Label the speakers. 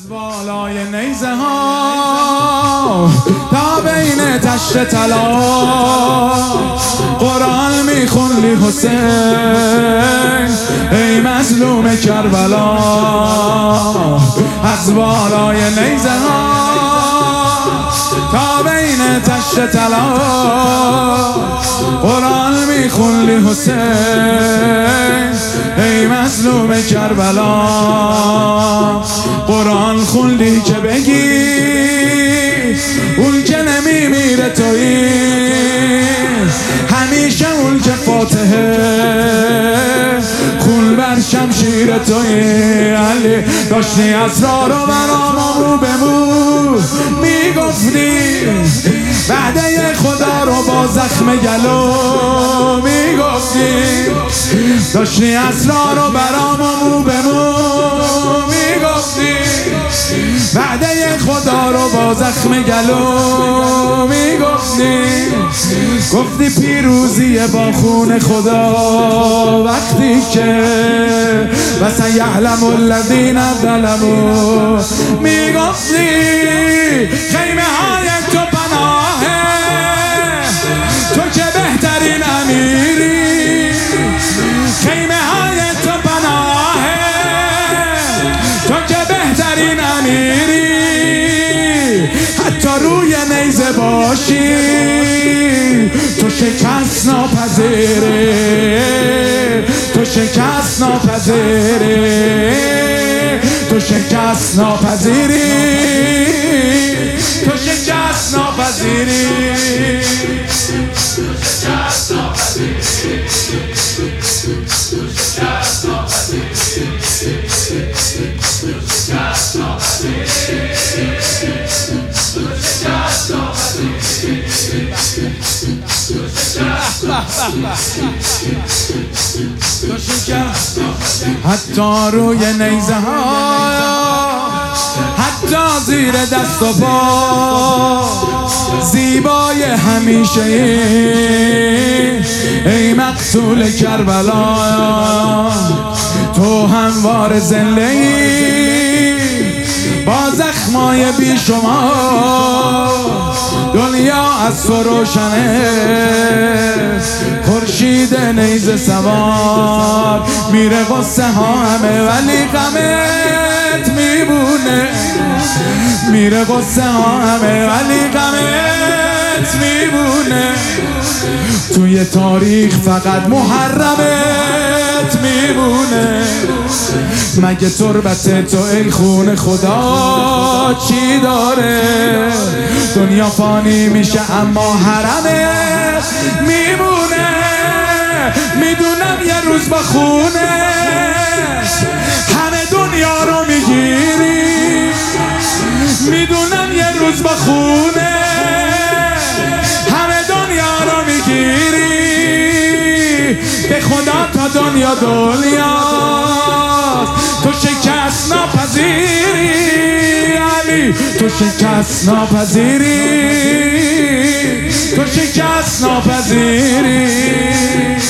Speaker 1: از بالای نیزه ها تا بین تشت طلا قرآن میخوندی حسین ای مظلوم کربلا. از بالای نیزه ها تا بین تشت طلا قرآن میخوندی حسین ای مظلوم کربلا. قرآن خوندی که بگی اون که نمیمیره تویی، همیشه اون که فاتحه خون بر شمشیر تویی. علی داشتی اسرار رو برامو بمون میگفتی، وعده خدا رو با زخم گلو میگفتی. داشتی اسرار رو برامو بمون میگفتی، وعده خدا رو با زخم گلو میگفتی. گفتی پیروزی با خون خدا وقتی که وسیعلم الذین ظلموا. میگفتی خیمه های تو پناهه، تو که بهترین امیری. خیمه های تو پناهه، تو که بهترین امیری. حتی روی نیزه باشی تو شکست ناپذیری، تو شکست ناپذیری، تو شکست ناپذیری، تو شکست ناپذیری، تو شکست ناپذیری، تو شکست ناپذیری، تو شکست ناپذیری. حتی روی نیزه ها، حتی زیر دست و پا زیبای همیشه ای مقتول کربلا. تو هموار زنده ای با زخمای بی شما، دنیا از تو روشنه خورشید نیزه سوار. میره غصه ها همه ولی غمت میبونه، میره غصه ها همه ولی غمت میبونه. توی تاریخ فقط محرمت میبونه. مگه تربت تو ای خون خدا چی داره؟ دنیا فانی میشه اما حرمت میمونه. میدونم یه روز با خونه همه دنیا رو میگیری. میدونم یه روز با خونه همه دنیا رو میگیری. به خدا تا دنیا دنیاست، تو شکست ناپذیری. علی تو شکست ناپذیری، تو شکست ناپذیری.